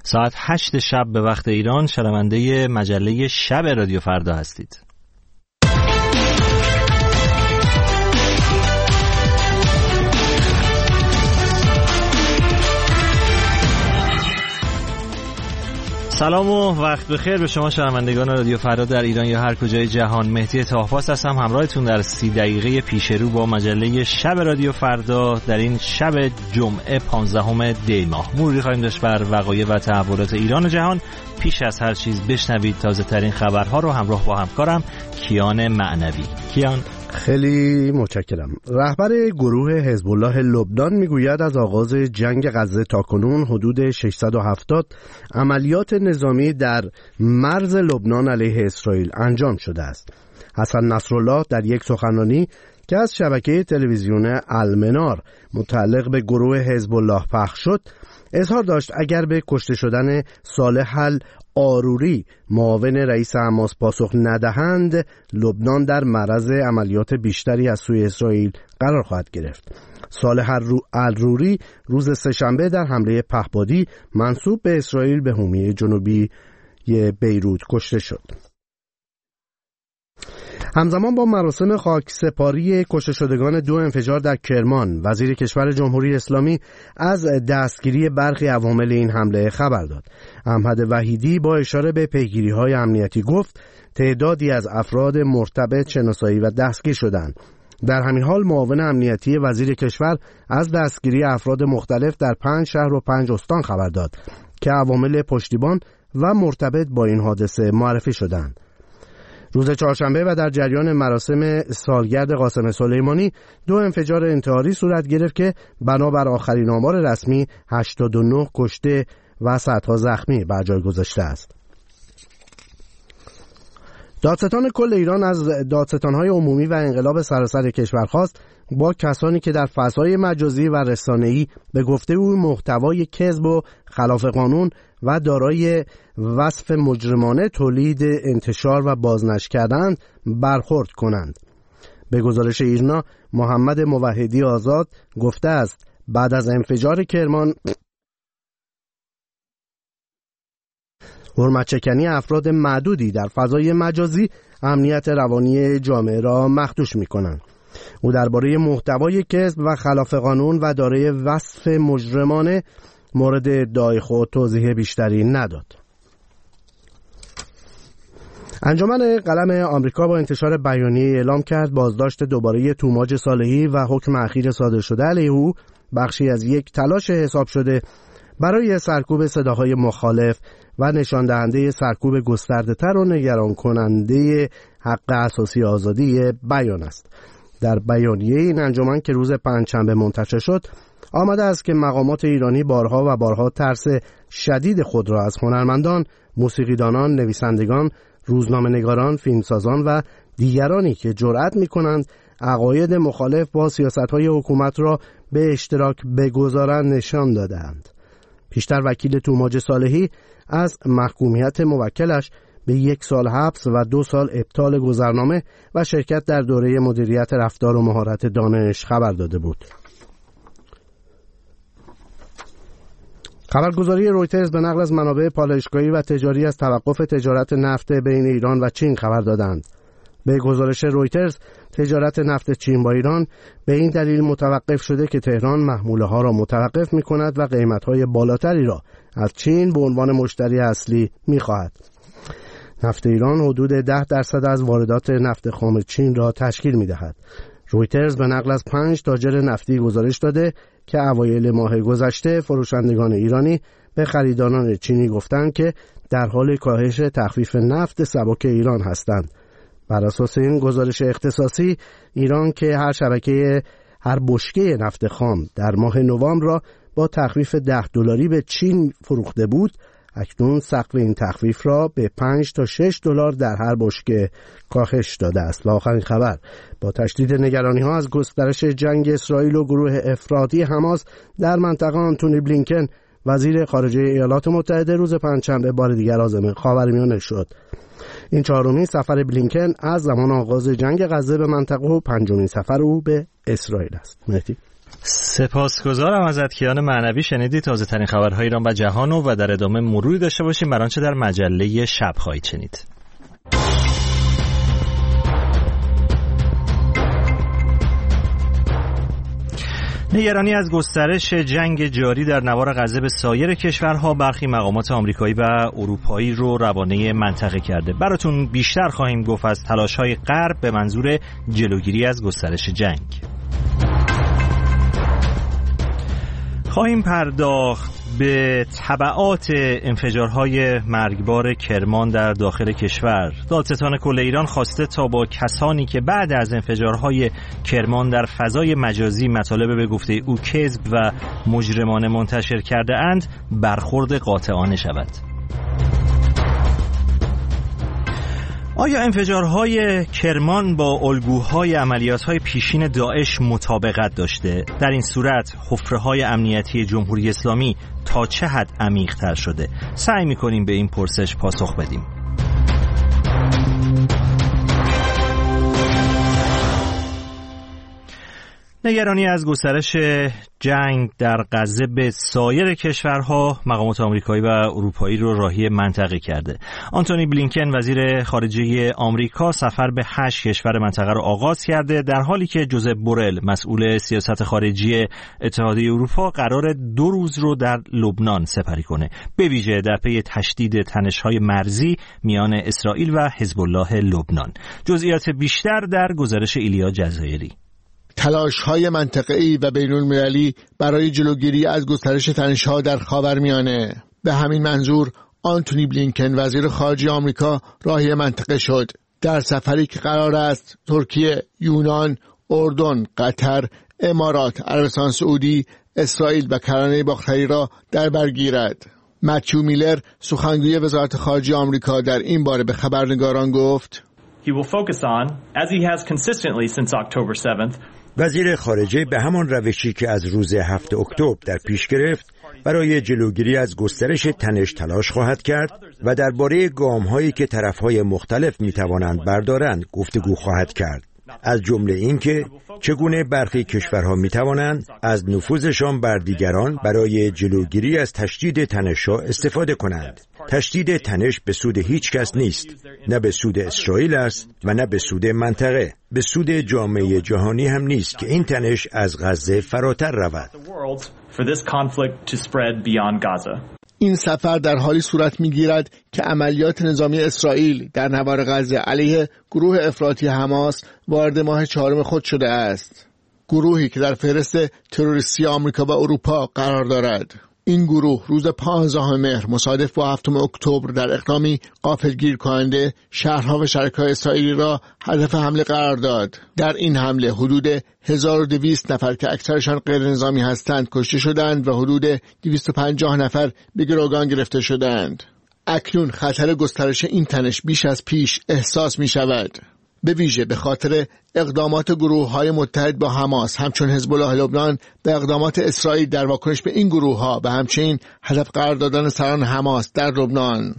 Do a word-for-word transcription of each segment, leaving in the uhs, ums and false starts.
ساعت هشت شب به وقت ایران شنونده مجله شب رادیو فردا هستید. سلام و وقت بخیر به شما شنوندگان رادیو فردا در ایران یا هر کجای جهان. مهدی طاهپاس هستم همراهتون در سی دقیقه پیش رو با مجله شب رادیو فردا در این شب جمعه پانزدهم دی ماه. مروری خواهیم داشت بر وقایع و تحولات ایران و جهان. پیش از هر چیز بشنوید تازه ترین خبرها رو همراه با همکارم کیان معنوی. کیان، خیلی متشکرم. رهبر گروه حزب الله لبنان میگوید از آغاز جنگ غزه تاکنون حدود ششصد و هفتاد عملیات نظامی در مرز لبنان علیه اسرائیل انجام شده است. حسن نصرالله در یک سخنرانی که از شبکه تلویزیون المنار متعلق به گروه حزب الله پخش شد اظهار داشت اگر به کشته شدن صالح العاروری معاون رئیس حماس پاسخ ندهند لبنان در معرض عملیات بیشتری از سوی اسرائیل قرار خواهد گرفت. صالح العاروری روز سه‌شنبه در حمله پهپادی منسوب به اسرائیل به حومه جنوبی بیروت کشته شد. همزمان با مراسم خاکسپاری کشته شدگان دو انفجار در کرمان، وزیر کشور جمهوری اسلامی از دستگیری برخی عوامل این حمله خبر داد. احمد وحیدی با اشاره به پیگیری‌های امنیتی گفت تعدادی از افراد مرتبط شناسایی و دستگیر شدند. در همین حال معاون امنیتی وزیر کشور از دستگیری افراد مختلف در پنج شهر و پنج استان خبر داد که عوامل پشتیبان و مرتبط با این حادثه معرفی شدند. روز چهارشنبه و در جریان مراسم سالگرد قاسم سلیمانی دو انفجار انتحاری صورت گرفت که بنابر آخرین آمار رسمی هشتاد و نه کشته و صدها زخمی بر جای گذاشته است. دادستان کل ایران از دادستان‌های عمومی و انقلاب سراسر کشور خواست با کسانی که در فضای مجازی و رسانه‌ای به گفته او محتوای کذب و خلاف قانون و دارای وصف مجرمانه تولید، انتشار و بازنشر کردند برخورد کنند. به گزارش ایرنا محمد موحدی آزاد گفته است بعد از انفجار کرمان حرمت‌شکنی افراد معدودی در فضای مجازی امنیت روانی جامعه را مخدوش می‌کنند. او درباره محتوای کذب و خلاف قانون و دارای وصف مجرمانه مورد ادعای خود توضیح بیشتری نداد. انجمن قلم آمریکا با انتشار بیانیه اعلام کرد بازداشت دوباره توماج صالحی و حکم اخیر صادر شده علیه او بخشی از یک تلاش حساب شده برای سرکوب صداهای مخالف و نشان دهنده سرکوب گسترده‌تر و نگران کننده حق اساسی آزادی بیان است. در بیانیه این انجمن که روز پنجشنبه منتشر شد آمده است که مقامات ایرانی بارها و بارها ترس شدید خود را از هنرمندان، موسیقیدانان، نویسندگان، روزنامه‌نگاران، فیلمسازان و دیگرانی که جرأت می‌کنند عقاید مخالف با سیاست‌های حکومت را به اشتراک بگذارند نشان دادند. پیشتر وکیل توماج صالحی از محکومیت موکلش به یک سال حبس و دو سال ابطال گذرنامه و شرکت در دوره مدیریت رفتار و مهارت دانش خبر داده بود. خبرگزاری رویترز به نقل از منابع پالایشگاهی و تجاری از توقف تجارت نفت بین ایران و چین خبر دادند. به گزارش رویترز تجارت نفت چین با ایران به این دلیل متوقف شده که تهران محموله ها را متوقف می کند و قیمت های بالاتری را از چین به عنوان مشتری اصلی می خواهد. نفت ایران حدود ده درصد از واردات نفت خام چین را تشکیل می دهد. رویترز به نقل از پنج تاجر نفتی گزارش داده که اوایل ماه گذشته فروشندگان ایرانی به خریداران چینی گفتند که در حال کاهش تخفیف نفت سبک ایران هستند. بر اساس این گزارش اختصاصی ایران که هر شبکه هر بشکه نفت خام در ماه نوامبر را با تخفیف ده دلاری به چین فروخته بود، اکنون سقف این تخفیف را به پنج تا شش دلار در هر بشکه کاهش داده است. و آخرین خبر، با تشدید نگرانی ها از گسترش جنگ اسرائیل و گروه افراطی حماس در منطقه، آنتونی بلینکن وزیر خارجه ایالات متحده روز پنجشنبه بار دیگر عازم خاورمیانه شد. این چهارمین سفر بلینکن از زمان آغاز جنگ غزه به منطقه و پنجمین سفر او به اسرائیل است. مهدی سپاسگزارم ازت کیان معنوی. شنیدی تازه ترین خبرهای ایران و جهان و در ادامه مروری داشته باشیم بر آنچه در مجله شب خواهید شنید. نگرانی از گسترش جنگ جاری در نوار غزه به سایر کشورها برخی مقامات آمریکایی و اروپایی رو روانه منطقه کرده. براتون بیشتر خواهیم گفت از تلاش‌های غرب به منظور جلوگیری از گسترش جنگ. خواهیم پرداخت به تبعات انفجارهای مرگبار کرمان در داخل کشور. دادستان کل ایران خواسته تا با کسانی که بعد از انفجارهای کرمان در فضای مجازی مطالب به گفته او کذب و مجرمانه منتشر کرده اند برخورد قاطعانه شود. آیا انفجارهای کرمان با الگوهای عملیات‌های پیشین داعش مطابقت داشته؟ در این صورت حفره‌های امنیتی جمهوری اسلامی تا چه حد عمیق‌تر شده؟ سعی می‌کنیم به این پرسش پاسخ بدیم. نگرانی از گسترش جنگ در غزه به سایر کشورها مقامات آمریکایی و اروپایی رو راهی منطقه کرده. آنتونی بلینکن وزیر خارجه آمریکا سفر به هشت کشور منطقه رو آغاز کرده، در حالی که جوزپ بورل مسئول سیاست خارجی اتحادیه اروپا قرار دو روز رو در لبنان سپری کنه، به ویژه در پی تشدید تنش‌های مرزی میان اسرائیل و حزب الله لبنان. جزئیات بیشتر در گزارش ایلیا جزایری. تلاش‌های منطقه‌ای و بین‌المللی برای جلوگیری از گسترش تنش‌ها در خاورمیانه. به همین منظور آنتونی بلینکن وزیر خارجه آمریکا راهی منطقه شد در سفری که قرار است ترکیه، یونان، اردن، قطر، امارات، عربستان سعودی، اسرائیل و کرانه باختری را در بر گیرد. متیو میلر سخنگوی وزارت خارجه آمریکا در این باره به خبرنگاران گفت: He will focus on, as he has consistently since October seventh, وزیر خارجه به همان روشی که از روز هفتم اکتبر در پیش گرفت برای جلوگیری از گسترش تنش تلاش خواهد کرد و درباره گام‌هایی که طرف‌های مختلف می‌توانند بردارند گفتگو خواهد کرد، از جمله اینکه چگونه برخی کشورها می‌توانند از نفوذشان بر دیگران برای جلوگیری از تشدید تنش‌ها استفاده کنند. تشدید تنش به سود هیچ کس نیست، نه به سود اسرائیل است و نه به سود منطقه، به سود جامعه جهانی هم نیست که این تنش از غزه فراتر رود. این سفر در حالی صورت می‌گیرد که عملیات نظامی اسرائیل در نوار غزه علیه گروه افراطی حماس وارد ماه چهارم خود شده است. گروهی که در فهرست تروریستی آمریکا و اروپا قرار دارد. این گروه روز پانزدهم مهر مصادف با هفتم اکتبر در اقدامی غافلگیر کننده شهرها و شرکای اسرائیلی را هدف حمله قرار داد. در این حمله حدود هزار و دویست نفر که اکثرشان غیر نظامی هستند کشته شدند و حدود دویست و پنجاه نفر به گروگان گرفته شدند. اکنون خطر گسترش این تنش بیش از پیش احساس می شود، به ویژه به خاطر اقدامات گروه‌های متحد با حماس همچون حزب الله لبنان و اقدامات اسرائیل در واکنش به این گروه‌ها و همچنین هدف قرار دادن سران حماس در لبنان.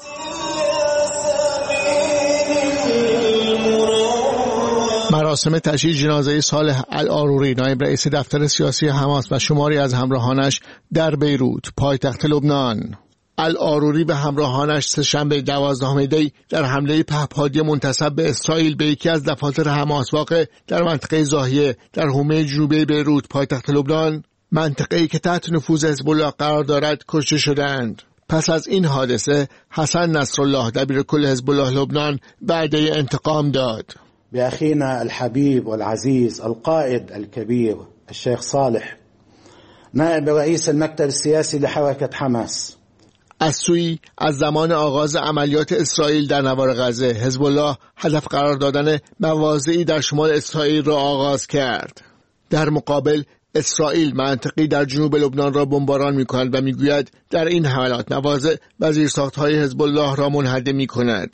مراسم تشییع جنازه صالح العاروری نایب رئیس دفتر سیاسی حماس و شماری از همراهانش در بیروت پایتخت لبنان. العاروری به همراهانش سه‌شنبه دوازدهم دی در حمله پهپادی منتسب به اسرائیل به یکی از دفاتر حماس واقع در منطقه زاهیه در حومه جنوبی بیروت پایتخت لبنان، منطقه‌ای که تحت نفوذ حزب الله قرار دارد، کشته شدند. پس از این حادثه حسن نصرالله دبیر کل حزب الله لبنان وعده انتقام داد. بأخينا الحبيب والعزيز القائد الكبير الشيخ صالح نائب رئيس المكتب السياسي لحركة حماس. از سوی از زمان آغاز عملیات اسرائیل در نوار غزه حزب الله هدف قرار دادن مواضعی در شمال اسرائیل را آغاز کرد. در مقابل اسرائیل منطقی در جنوب لبنان را بمباران می‌کند و می‌گوید در این حملات مواضع و زیرساخت‌های حزب الله را منهدم می‌کند.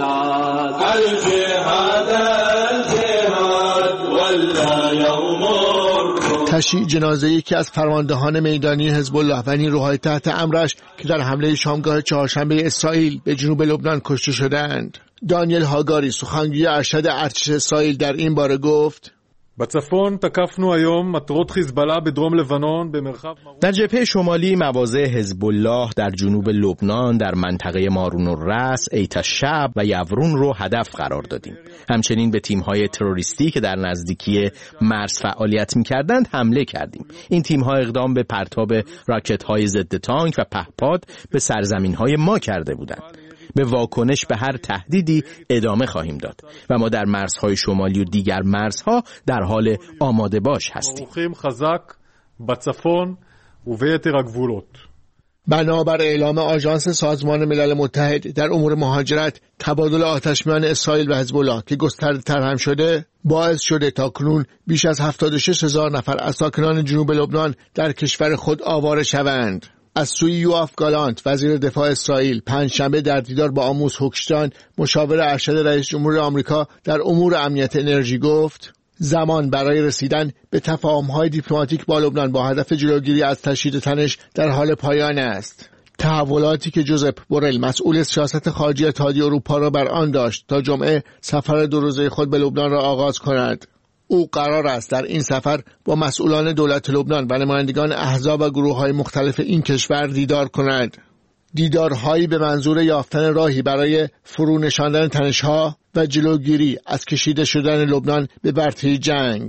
تشییع جنازه‌ای که از فرماندهان میدانی حزب الله و نیروهای تحت امرش که در حمله شامگاه چهارشنبه اسرائیل به جنوب لبنان کشته شدند. دانیل هاگاری سخنگوی ارشد ارتش اسرائیل در این باره گفت: בצפון תקפנו היום מטרות חיזבאללה בדרום לבנון במרחב در جبهه شمالی مواضع حزب الله در جنوب لبنان در منطقه مارون الرأس، ایت الشعب و یورون رو هدف قرار دادیم. همچنین به تیم‌های تروریستی که در نزدیکی مرز فعالیت می‌کردند حمله کردیم. این تیم‌ها اقدام به پرتاب راکت‌های ضد تانک و پهپاد به سرزمین‌های ما کرده بودند. به واکنش به هر تهدیدی ادامه خواهیم داد و ما در مرزهای شمالی و دیگر مرزها در حال آماده باش هستیم. بنابر اعلام آژانس سازمان ملل متحد در امور مهاجرت، تبادل آتش میان اسرائیل و حزب الله که گسترده تر هم شده باعث شده تا کنون بیش از هفتاد و شش هزار نفر از ساکنان جنوب لبنان در کشور خود آواره شوند. از سوی یوآف گالانت وزیر دفاع اسرائیل پنجشنبه در دیدار با آموس هوکشتاین مشاور ارشد رئیس جمهور آمریکا در امور امنیت انرژی گفت زمان برای رسیدن به تفاهم‌های دیپلماتیک با لبنان با هدف جلوگیری از تشدید تنش در حال پایان است. تحولاتی که جوزپ بورل مسئول سیاست خارجی اتحادیه اروپا را بر آن داشت تا جمعه سفر دو روزه خود به لبنان را آغاز کند. او قرار است در این سفر با مسئولان دولت لبنان و نمایندگان احزاب و گروه‌های مختلف این کشور دیدار کند. دیدارهایی به منظور یافتن راهی برای فرو نشاندن تنش‌ها و جلوگیری از کشیده شدن لبنان به برطرف جنگ.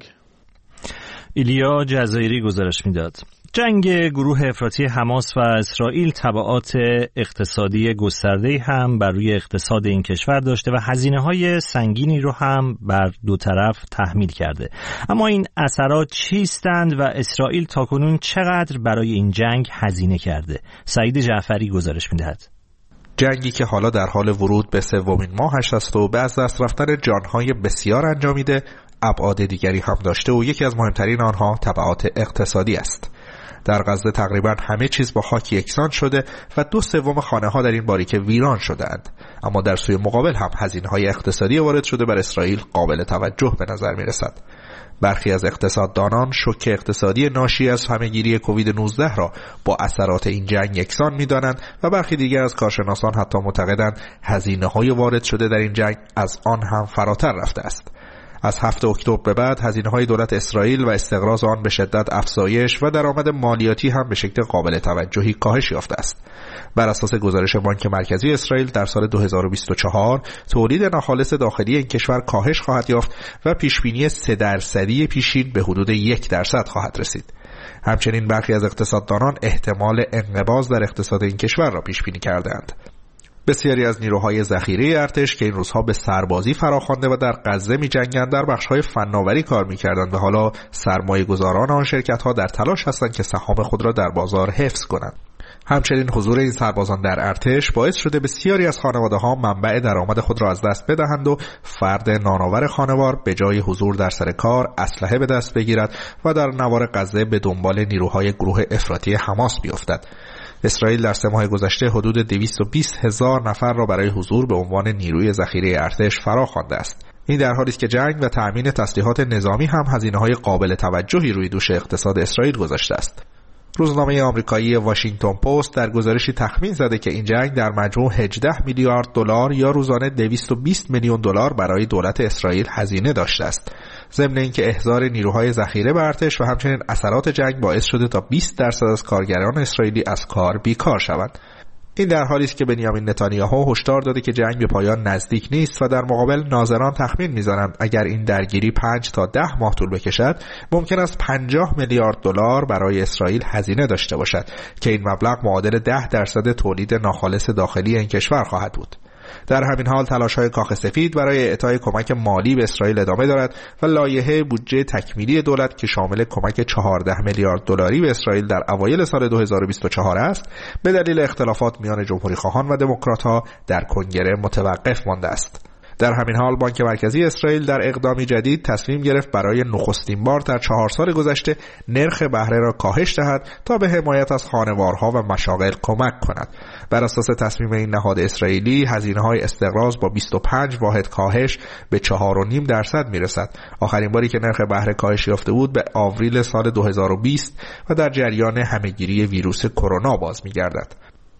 ایلیا جزایری گزارش میداد. جنگ گروه افراطی حماس و اسرائیل تبعات اقتصادی گسترده‌ای هم بر روی اقتصاد این کشور داشته و هزینه‌های سنگینی رو هم بر دو طرف تحمیل کرده. اما این اثرات چیستند و اسرائیل تاکنون چقدر برای این جنگ هزینه کرده؟ سعید جعفری گزارش می‌دهد. جنگی که حالا در حال ورود به سومین ماهش است و به از دست رفتن جانهای بسیار انجامیده، ابعاد دیگری هم داشته و یکی از مهمترین آنها تبعات اقتصادی است. در غزه تقریبا همه چیز با خاک یکسان شده و دو سوم خانه ها در این باریکه ویران شدند. اما در سوی مقابل هم هزینه های اقتصادی وارد شده بر اسرائیل قابل توجه به نظر می رسد. برخی از اقتصاددانان شوک اقتصادی ناشی از همهگیری کووید نوزده را با اثرات این جنگ یکسان می دانند و برخی دیگر از کارشناسان حتی معتقدند هزینه های وارد شده در این جنگ از آن هم فراتر رفته است. از هفتم اکتبر به بعد هزینه‌های دولت اسرائیل و استقراض آن به شدت افزایش و درآمد مالیاتی هم به شکل قابل توجهی کاهش یافته است. بر اساس گزارش بانک مرکزی اسرائیل در سال دو هزار و بیست و چهار تولید ناخالص داخلی این کشور کاهش خواهد یافت و پیشبینی سه درصدی پیشین به حدود یک درصد خواهد رسید. همچنین برخی از اقتصاددانان احتمال انقباض در اقتصاد این کشور را پیش بینی کردند. بسیاری از نیروهای ذخیره ارتش که این روزها به سربازی فراخوانده و در غزه می‌جنگند در بخش‌های فناوری کار می‌کردند و حالا سرمایه‌گذاران آن شرکت‌ها در تلاش هستند که سهام خود را در بازار حفظ کنند. همچنین حضور این سربازان در ارتش باعث شده بسیاری از خانواده‌ها منبع درآمد خود را از دست بدهند و فرد نانآور خانوار به جای حضور در سر کار اسلحه به دست بگیرد و در نوار غزه به دنبال نیروهای گروه افراطی حماس بیفتد. اسرائیل در سه ماه گذشته حدود دویست و بیست هزار نفر را برای حضور به عنوان نیروی ذخیره ارتش فراخوانده است. این در حالی است که جنگ و تأمین تسلیحات نظامی هم هزینه‌های قابل توجهی روی دوش اقتصاد اسرائیل گذاشته است. روزنامه آمریکایی واشنگتن پست در گزارشی تخمین زده که این جنگ در مجموع هجده میلیارد دلار یا روزانه دویست و بیست میلیون دلار برای دولت اسرائیل هزینه داشته است. ضمن اینکه احضار نیروهای ذخیره به ارتش و همچنین اثرات جنگ باعث شده تا بیست درصد از کارگران اسرائیلی از کار بیکار شوند. این در حالی است که بنیامین نتانیاهو هشدار داده که جنگ به پایان نزدیک نیست و در مقابل ناظران تخمین می‌زنند اگر این درگیری پنج تا ده ماه طول بکشد ممکن است پنجاه میلیارد دلار برای اسرائیل هزینه داشته باشد که این مبلغ معادل ده درصد تولید ناخالص داخلی این کشور خواهد بود. در همین حال تلاش‌های کاخ سفید برای اعطای کمک مالی به اسرائیل ادامه دارد و لایحه بودجه تکمیلی دولت که شامل کمک چهارده میلیارد دلاری به اسرائیل در اوایل سال دو هزار و بیست و چهار است، به دلیل اختلافات میان جمهوری‌خواهان و دموکرات‌ها در کنگره متوقف مانده است. در همین حال بانک مرکزی اسرائیل در اقدامی جدید تصمیم گرفت برای نخستین بار در چهار سال گذشته نرخ بهره را کاهش دهد تا به حمایت از خانوارها و مشاغل کمک کند. بر اساس تصمیم این نهاد اسرائیلی هزینه‌های استقراض با بیست و پنج واحد کاهش به چهار و نیم درصد میرسد. آخرین باری که نرخ بهره کاهش یافته بود به آوریل سال دو هزار و بیست و در جریان همهگیری ویروس کرونا باز می‌گردد.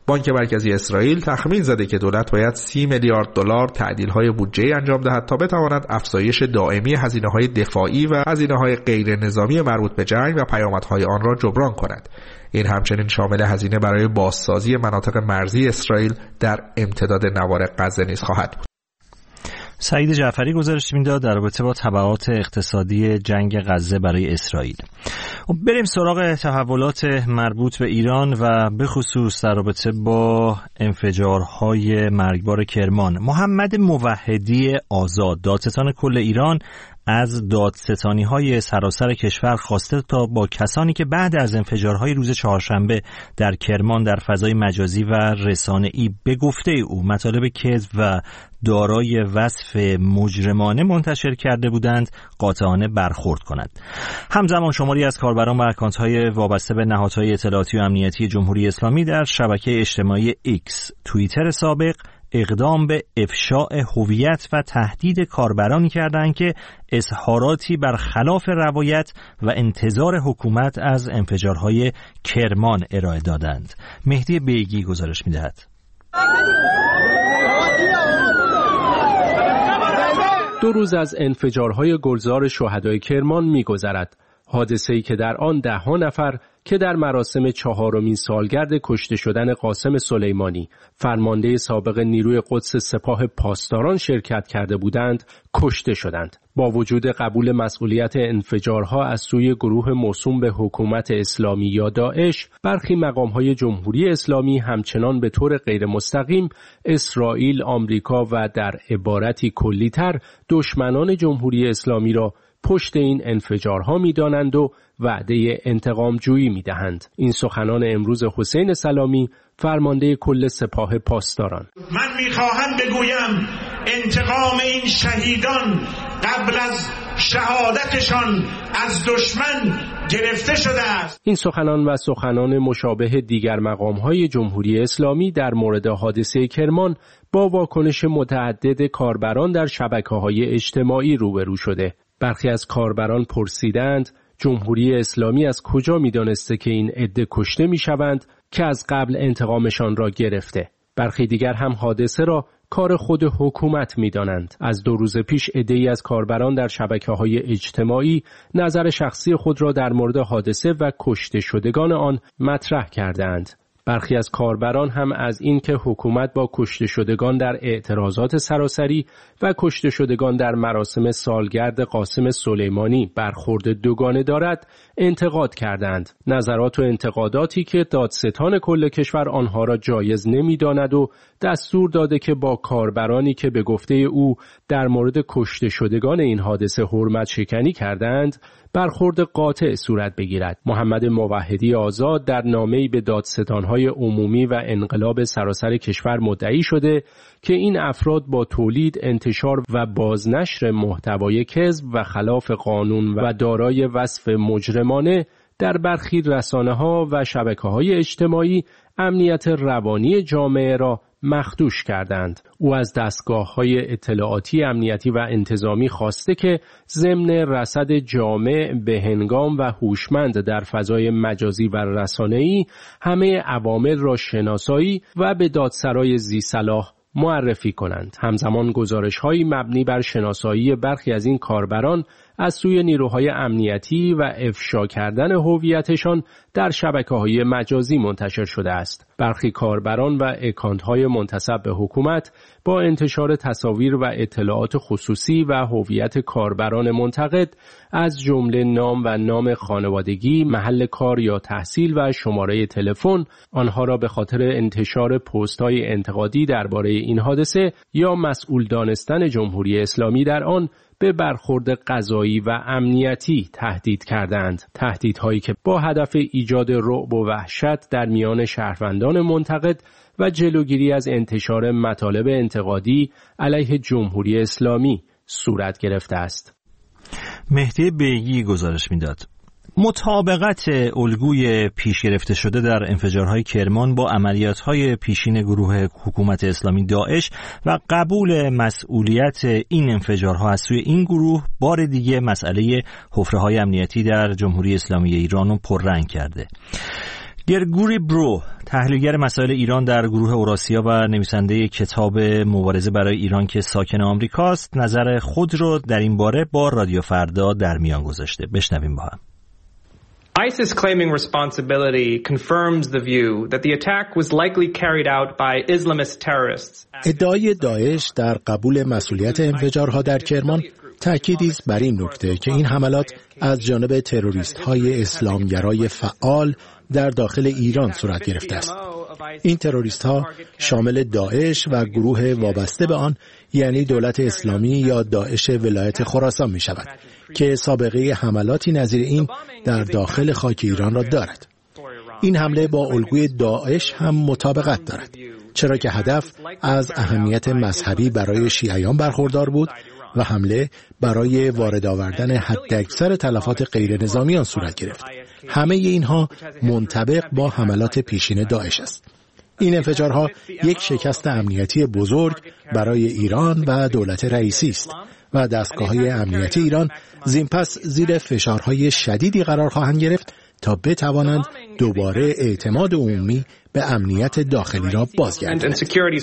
بانک مرکزی اسرائیل تخمین زده که دولت باید سی میلیارد دلار تعدیل‌های بودجه انجام دهد تا بتواند افزایش دائمی هزینه‌های دفاعی و هزینه‌های غیر نظامی مربوط به جنگ و پیامدهای آن را جبران کند. این همچنین شامل هزینه برای بازسازی مناطق مرزی اسرائیل در امتداد نوار غزه نیز خواهد بود. سعید جعفری گزارش میداد در رابطه با تبعات اقتصادی جنگ غزه برای اسرائیل. بریم سراغ تحولات مربوط به ایران و به خصوص در رابطه با انفجارهای مرگبار کرمان. محمد موحدی آزاد، دادستان کل ایران، از دادستانی‌های سراسر کشور خواسته تا با کسانی که بعد از انفجارهای روز چهارشنبه در کرمان در فضای مجازی و رسانه‌ای به گفته او مطالب کذب و دارای وصف مجرمانه منتشر کرده بودند قاطعانه برخورد کند. همزمان شماری از کاربران و اکانت‌های وابسته به نهادهای اطلاعاتی و امنیتی جمهوری اسلامی در شبکه اجتماعی ایکس، توییتر سابق، اقدام به افشاء هویت و تهدید کاربرانی کردند که اظهاراتی بر خلاف روایت و انتظار حکومت از انفجارهای کرمان ارائه دادند. مهدی بیگی گزارش می‌دهد. دو روز از انفجارهای گلزار شهدای کرمان می‌گذرد. حادثه‌ای که در آن ده ها نفر که در مراسم چهارمین سالگرد کشته شدن قاسم سلیمانی، فرمانده سابق نیروی قدس سپاه پاسداران شرکت کرده بودند، کشته شدند. با وجود قبول مسئولیت انفجارها از سوی گروه موسوم به حکومت اسلامی یا داعش، برخی مقام‌های جمهوری اسلامی همچنان به طور غیر مستقیم اسرائیل، آمریکا و در عبارتی کلی‌تر دشمنان جمهوری اسلامی را پشت این انفجارها می‌دانند و وعده انتقام جویی می‌دهند. این سخنان امروز حسین سلامی، فرمانده کل سپاه پاسداران. من می‌خواهم بگویم انتقام این شهیدان قبل از شهادتشان از دشمن گرفته شده است. این سخنان و سخنان مشابه دیگر مقام‌های جمهوری اسلامی در مورد حادثه کرمان با واکنش متعدد کاربران در شبکه‌های اجتماعی روبرو شده. برخی از کاربران پرسیدند جمهوری اسلامی از کجا می‌دانسته که این عده کشته می‌شوند که از قبل انتقامشان را گرفته. برخی دیگر هم حادثه را کار خود حکومت می‌دانند. از دو روز پیش عده‌ای از کاربران در شبکه‌های اجتماعی نظر شخصی خود را در مورد حادثه و کشته شدگان آن مطرح کردند. برخی از کاربران هم از این که حکومت با کشته شدگان در اعتراضات سراسری و کشته شدگان در مراسم سالگرد قاسم سلیمانی برخورد دوگانه دارد انتقاد کردند. نظرات و انتقاداتی که دادستان کل کشور آنها را جایز نمی‌داند و دستور داده که با کاربرانی که به گفته او در مورد کشته شدگان این حادثه حرمت شکنی کردند برخورد قاطع صورت بگیرد. محمد موحدی آزاد در نامه‌ای به دادستان‌های عمومی و انقلاب سراسر کشور مدعی شده که این افراد با تولید، انتشار و بازنشر محتوای کذب و خلاف قانون و دارای وصف مجرمانه در برخی رسانه‌ها و شبکه‌های اجتماعی امنیت روانی جامعه را مخدوش کردند. او از دستگاه‌های اطلاعاتی امنیتی و انتظامی خواسته که ضمن رصد جامع، بهنگام و هوشمند در فضای مجازی و رسانه‌ای همه عوامل را شناسایی و به دادسرای ذی‌صلاح معرفی کنند. همزمان گزارش‌هایی مبنی بر شناسایی برخی از این کاربران از سوی نیروهای امنیتی و افشا کردن هویتشان در شبکه‌های مجازی منتشر شده است. برخی کاربران و اکانت‌های منتسب به حکومت با انتشار تصاویر و اطلاعات خصوصی و هویت کاربران منتقد از جمله نام و نام خانوادگی، محل کار یا تحصیل و شماره تلفن آنها را به خاطر انتشار پست‌های انتقادی درباره این حادثه یا مسئول دانستن جمهوری اسلامی در آن به برخورد قضایی و امنیتی تهدید کردند. تهدیدهایی که با هدف ایجاد رعب و وحشت در میان شهروندان منتقد و جلوگیری از انتشار مطالب انتقادی علیه جمهوری اسلامی صورت گرفته است. مهدی بیگی گزارش میداد. مطابقت الگوی پیش گرفته شده در انفجارهای کرمان با عملیات‌های پیشین گروه حکومت اسلامی داعش و قبول مسئولیت این انفجارها از سوی این گروه بار دیگه مسئله حفره‌های امنیتی در جمهوری اسلامی ایران رو پررنگ کرده. گرگوری برو، تحلیلگر مسائل ایران در گروه اوراسیا و نویسنده کتاب مبارزه برای ایران که ساکن آمریکاست، نظر خود رو در این باره با رادیو فردا در میان گذاشته. بشنویم با هم. ISIS claiming responsibility confirms the view that the attack was likely carried out by Islamist terrorists. ادعای داعش در قبول مسئولیت انفجارها در کرمان تأکیدی است بر این نکته که این حملات از جانب تروریست‌های اسلامگرای فعال در داخل ایران صورت گرفته است. این تروریست‌ها شامل داعش و گروه وابسته به آن، یعنی دولت اسلامی یا داعش ولایت خراسان می شود که سابقه حملاتی نظیر این در داخل خاک ایران را دارد. این حمله با الگوی داعش هم مطابقت دارد، چرا که هدف از اهمیت مذهبی برای شیعیان برخوردار بود و حمله برای وارد آوردن حداکثر تلفات غیر نظامیان صورت گرفت. همه اینها منطبق با حملات پیشین داعش است. این انفجارها یک شکست امنیتی بزرگ برای ایران و دولت رئیسی است و دستگاه‌های امنیتی ایران زین پس زیر فشارهای شدیدی قرار خواهند گرفت تا بتوانند دوباره اعتماد عمومی به امنیت داخلی را بازگردانند.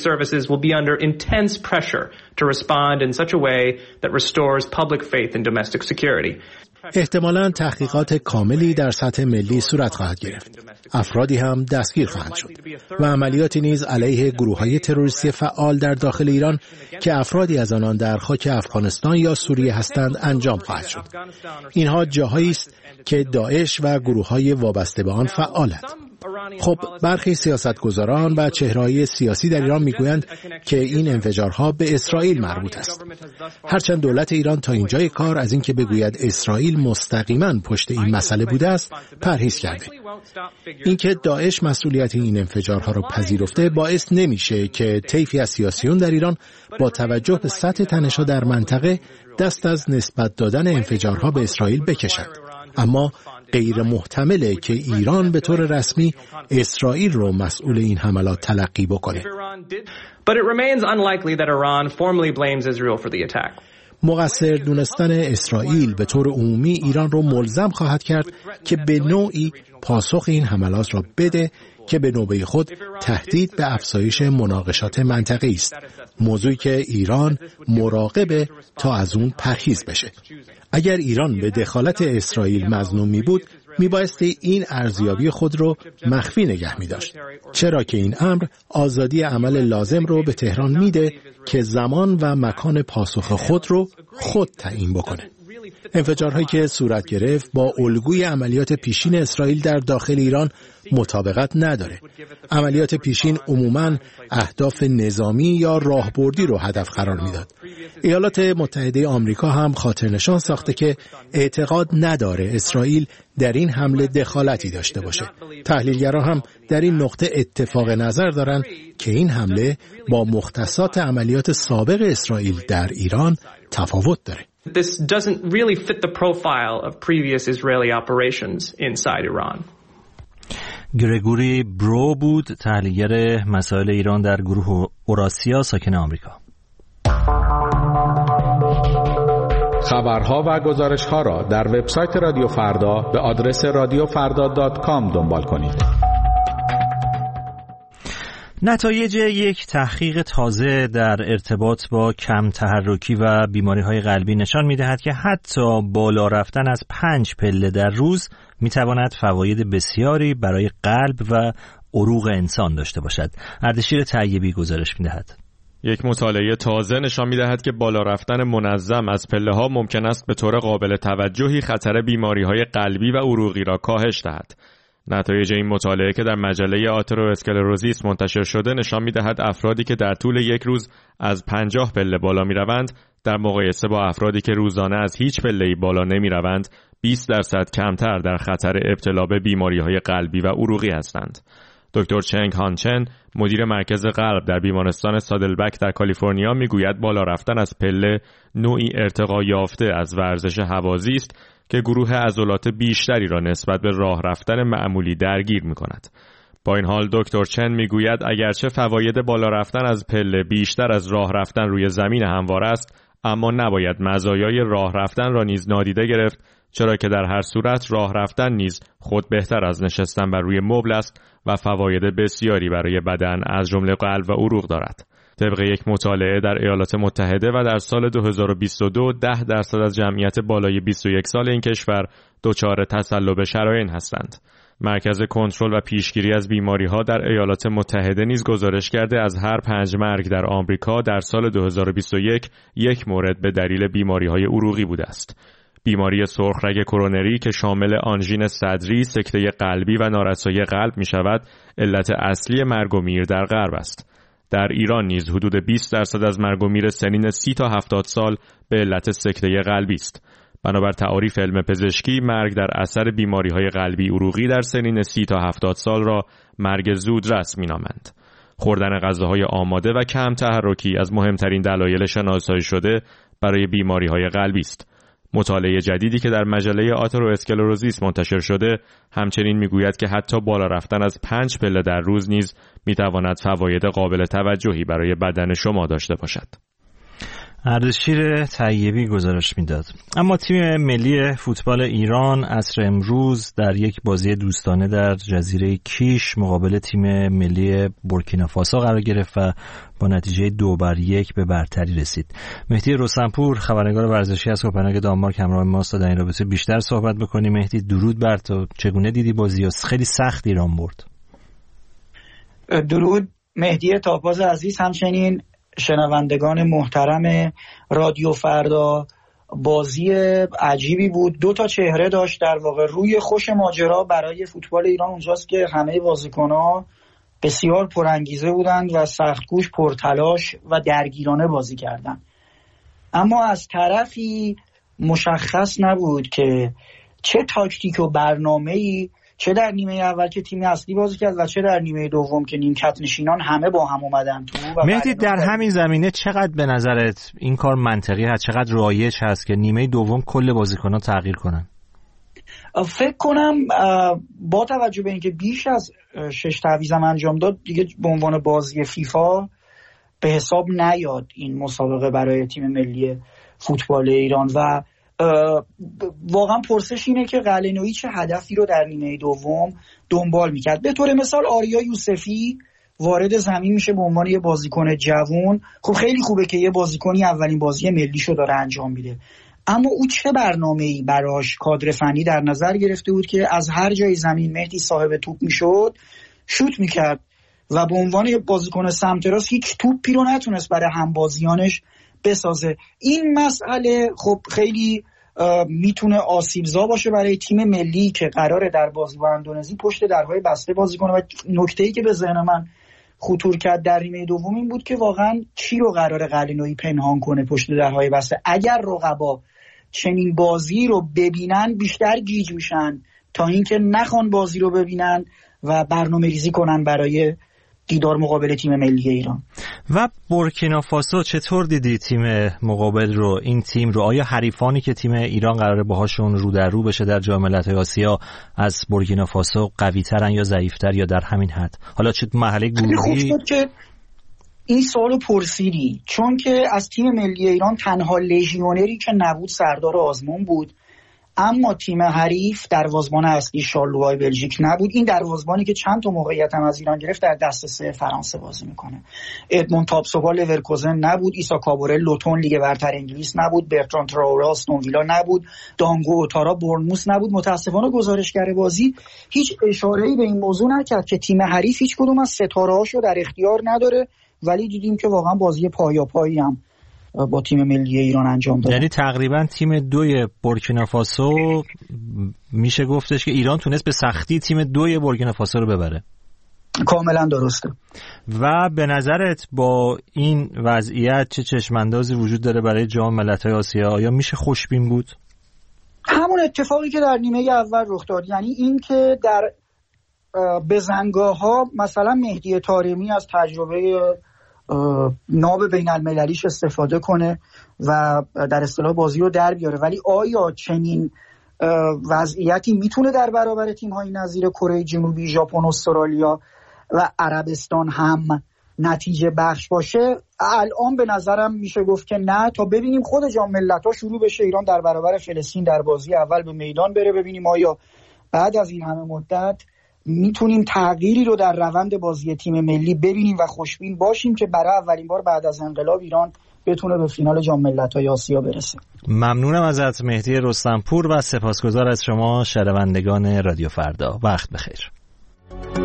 احتمالاً تحقیقات کاملی در سطح ملی صورت خواهد گرفت. افرادی هم دستگیر خواهند شد و عملیاتی نیز علیه گروه‌های تروریستی فعال در داخل ایران که افرادی از آنان در خاک افغانستان یا سوریه هستند انجام خواهد شد. اینها جاهایی است که داعش و گروه‌های وابسته به آن فعالند. خب برخی سیاستگزاران و چهره‌های سیاسی در ایران میگویند که این انفجارها به اسرائیل مربوط است. هرچند دولت ایران تا اینجای کار از اینکه بگوید اسرائیل مستقیما پشت این مسئله بوده است پرهیز کرده. اینکه داعش مسئولیت این انفجارها را پذیرفته باعث نمیشه که طیفی از سیاسیون در ایران با توجه به سطح تنش‌ها در منطقه دست از نسبت دادن انفجارها به اسرائیل بکشند. اما غیر محتمله که ایران به طور رسمی اسرائیل رو مسئول این حملات تلقی بکنه. مقصر دونستن اسرائیل به طور عمومی ایران رو ملزم خواهد کرد که به نوعی پاسخ این حملات را بده که به نوبه خود تهدید به افزایش مناقشات منطقه‌ای است، موضوعی که ایران مراقبه تا از اون پرهیز بشه. اگر ایران به دخالت اسرائیل مظنون می بود، می بایستی این ارزیابی خود رو مخفی نگه می داشت، چرا که این امر آزادی عمل لازم رو به تهران میده که زمان و مکان پاسخ خود رو خود تعیین بکنه. انفجارهایی که صورت گرفت با الگوی عملیات پیشین اسرائیل در داخل ایران مطابقت نداره. عملیات پیشین عموماً اهداف نظامی یا راهبردی رو هدف قرار میداد. ایالات متحده آمریکا هم خاطرنشان ساخته که اعتقاد نداره اسرائیل در این حمله دخالتی داشته باشه. تحلیلگران هم در این نقطه اتفاق نظر دارن که این حمله با مختصات عملیات سابق اسرائیل در ایران تفاوت داره. This doesn't really fit the profile of previous Israeli operations inside Iran. گرگوری برو بود، تحلیلگر مسائل ایران در گروه اوراسیا ساکن آمریکا. خبرها و گزارش‌ها را در وبسایت رادیو فردا به آدرس رادیو فردا دات کام دنبال کنید. نتایج یک تحقیق تازه در ارتباط با کم تحرکی و بیماری‌های قلبی نشان می‌دهد که حتی بالا رفتن از پنج پله در روز می‌تواند فواید بسیاری برای قلب و عروق انسان داشته باشد. اردشیر طیبی گزارش می‌دهد. یک مطالعه تازه نشان می‌دهد که بالا رفتن منظم از پله‌ها ممکن است به طور قابل توجهی خطر بیماری‌های قلبی و عروقی را کاهش دهد. نتایج این مطالعه که در مجله آترواسکلروزیس منتشر شده نشان می‌دهد افرادی که در طول یک روز از پنجاه پله بالا می‌روند در مقایسه با افرادی که روزانه از هیچ پله‌ای بالا نمی‌روند بیست درصد کمتر در خطر ابتلا به بیماری‌های قلبی و عروقی هستند. دکتر چنگ هانچن، مدیر مرکز قلب در بیمارستان سادلبک در کالیفرنیا میگوید بالا رفتن از پله نوعی ارتقا یافته از ورزش هوازی است که گروه عضلات بیشتری را نسبت به راه رفتن معمولی درگیر می‌کند. با این حال دکتر چن میگوید اگرچه فواید بالا رفتن از پله بیشتر از راه رفتن روی زمین هموار است، اما نباید مزایای راه رفتن را نیز نادیده گرفت، چرا که در هر صورت راه رفتن نیز خود بهتر از نشستن بر روی مبل است و فواید بسیاری برای بدن از جمله قلب و عروق دارد. طبق یک مطالعه در ایالات متحده و در سال دو هزار و بیست و دو ده درصد از جمعیت بالای بیست و یک سال این کشور دچار تصلب شرائین هستند. مرکز کنترل و پیشگیری از بیماری‌ها در ایالات متحده نیز گزارش کرده از هر پنج مرگ در آمریکا در سال دو هزار و بیست و یک یک مورد به دلیل بیماری‌های عروقی بوده است. بیماری سرخرگ کرونری که شامل آنژین صدری، سکته قلبی و نارسایی قلب می‌شود، علت اصلی مرگ و میر در غرب است. در ایران نیز حدود بیست درصد از مرگ و میر سنین سی تا هفتاد سال به علت سکته قلبی است. بنابر تعاریف علم پزشکی، مرگ در اثر بیماری‌های قلبی عروقی در سنین سی تا هفتاد سال را مرگ زودرس می‌نامند. خوردن غذاهای آماده و کم تحرکی از مهمترین دلایل شناسایی شده برای بیماری‌های قلبی است. مطالعه جدیدی که در مجله آترواسکلروزیس منتشر شده همچنین میگوید که حتی بالا رفتن از پنج پله در روز نیز میتواند فواید قابل توجهی برای بدن شما داشته باشد. اردشیر طیبی گزارش میداد. اما تیم ملی فوتبال ایران عصر امروز در یک بازی دوستانه در جزیره کیش مقابل تیم ملی بورکینافاسو قرار گرفت و با نتیجه دو بر یک به برتری رسید. مهدی رستمپور خبرنگار ورزشی از کوپنهاگ دانمارک همراه ماست تا در این رابطه بیشتر صحبت بکنیم. مهدی درود بر تو، چگونه دیدی بازی؟ خیلی سخت ایران برد. درود مهدی تاپاز عزیز، همچنین شنوندگان محترم رادیو فردا. بازی عجیبی بود، دو تا چهره داشت در واقع. روی خوش ماجرا برای فوتبال ایران اونجاست که همه بازیکن‌ها بسیار پرانگیزه بودند و سخت‌کوش، پرتلاش و درگیرانه بازی کردند. اما از طرفی مشخص نبود که چه تاکتیک و برنامه‌ای چه در نیمه اول که تیم اصلی بازی کرد و چه در نیمه دوم که نیمکت نشینان همه با هم اومدن تو. مهدی در همین زمینه چقدر به نظرت این کار منطقی هست، چقدر رایج هست که نیمه دوم کل بازیکنان تغییر کنن؟ فکر کنم با توجه به اینکه بیش از شش تعویضم انجام داد دیگه به عنوان بازی فیفا به حساب نیاد این مسابقه برای تیم ملی فوتبال ایران. و واقعا پرسش اینه که قلعه‌نویی چه هدفی رو در نیمه دوم دنبال میکرد. به طور مثال آریا یوسفی وارد زمین میشه به عنوان یه بازیکن جوان. خب خیلی خوبه که یه بازیکنی اولین بازی ملیشو داره انجام میده، اما او چه برنامه‌ای براش کادر فنی در نظر گرفته بود که از هر جای زمین مهدی صاحب توپ میشد شوت میکرد و به عنوان یه بازیکن سمت راست هیچ توپی رو نتونست برای همبازیانش بسازه. این مسئله خب خیلی میتونه آسیبزا باشه برای تیم ملی که قراره در بازی با اندونزی پشت درهای بسته بازی کنه. و نکته‌ای که به ذهن من خطور کرد در نیمه دوم این بود که واقعا چی رو قراره قلعه‌نویی پنهان کنه پشت درهای بسته. اگر رقبا چنین بازی رو ببینن بیشتر گیج میشن تا اینکه نخوان بازی رو ببینن و برنامه ریزی کنن برای دیدار مقابل تیم ملی ایران. و بورکینافاسو چطور دیدی تیم مقابل رو، این تیم رو؟ آیا حریفانی که تیم ایران قراره باهاشون رو در رو بشه در جام ملت‌های آسیا از بورکینافاسو قوی‌ترن یا ضعیف‌تر یا در همین حد؟ حالا چه مرحله گروهی؟ خوب که این سوالو پرسیدی، چون که از تیم ملی ایران تنها لژیونری که نبود سردار آزمون بود، اما تیم حریف دروازه‌بان اصلی شارلوای بلژیک نبود. این دروازه‌بانی که چند تا موقعیت هم از ایران گرفت در دست سه فرانسه بازی میکنه. ادموند تاپسوبا لورکوزن نبود، ایسا کابورل لوتون لیگ برتر انگلیس نبود، برتراند تراوره آستون ویلا نبود، دانگو اوتارا بورنموث نبود. متاسفانه گزارشگر بازی هیچ اشاره‌ای به این موضوع نکرد که تیم حریف هیچ کدوم از ستاره‌هاشو در اختیار نداره، ولی دیدیم که واقعا بازی پایاپایی هم با تیم ملی ایران انجام داد. یعنی تقریبا تیم دوی بورکینافاسو میشه گفتش که ایران تونست به سختی تیم دوی بورکینافاسو رو ببره. کاملا درسته. و به نظرت با این وضعیت چه چشماندازی وجود داره برای جام ملت‌های آسیا؟ آیا میشه خوشبین بود؟ همون اتفاقی که در نیمه اول رخ داد، یعنی این که در بزنگاه‌ها مثلا مهدی طارمی از تجربه ناب بین المللیش استفاده کنه و در اصطلاح بازی رو در بیاره، ولی آیا چنین وضعیتی میتونه در برابر تیم‌های نظیر کره جنوبی، ژاپن، استرالیا و عربستان هم نتیجه بخش باشه، الان به نظرم میشه گفت که نه، تا ببینیم خود جام ملت‌ها شروع بشه، ایران در برابر فلسطین در بازی اول به میدان بره، ببینیم آیا بعد از این همه مدت میتونیم تغییری رو در روند بازی تیم ملی ببینیم و خوشبین باشیم که برای اولین بار بعد از انقلاب ایران بتونه به فینال جام ملت‌های آسیا برسه. ممنونم ازت مهدی رستمپور و سپاسگزار از شما شنوندگان رادیو فردا. وقت بخیر.